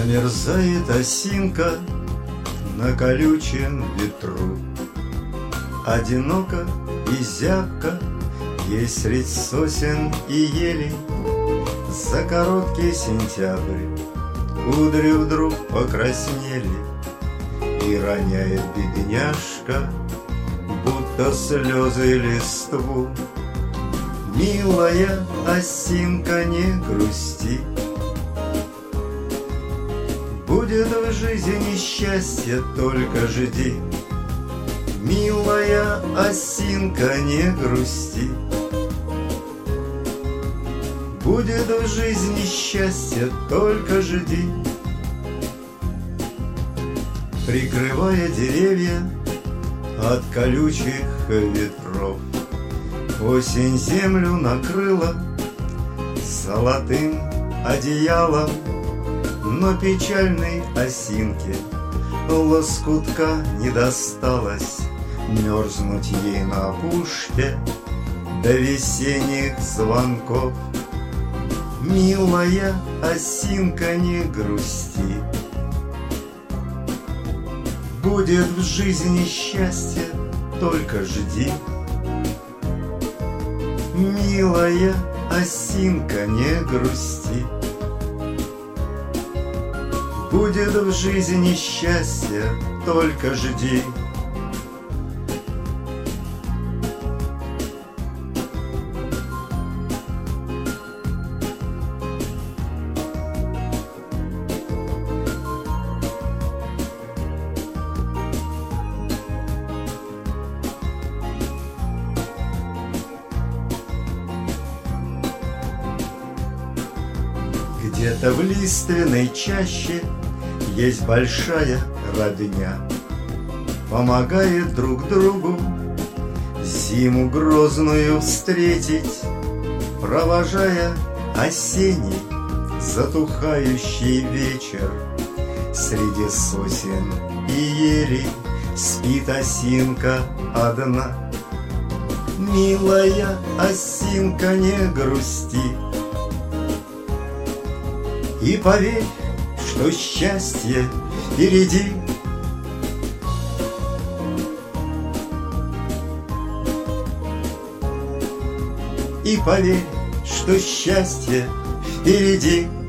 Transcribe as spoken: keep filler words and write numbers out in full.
Замерзает осинка на колючем ветру, одиноко и зябко ей средь сосен и елей. За короткий сентябрь кудри вдруг покраснели, и роняет бедняжка, будто слезы листву. Милая осинка, не грусти, будет в жизни счастье, только жди. Милая осинка, не грусти, будет в жизни счастье, только жди. Прикрывая деревья от колючих ветров, осень землю накрыла золотым одеялом, но печальной осинке лоскутка не досталось мерзнуть ей на опушке до весенних звонков. Милая осинка, не грусти, будет в жизни счастье, только жди. Милая осинка, не грусти, будет в жизни счастье, только жди. Где-то в лиственной чаще есть большая родня, помогает друг другу зиму грозную встретить, провожая осенний затухающий вечер. Среди сосен и елей спит осинка одна. Милая осинка, не грусти, и поверь, что счастье впереди. И поверь, что счастье впереди.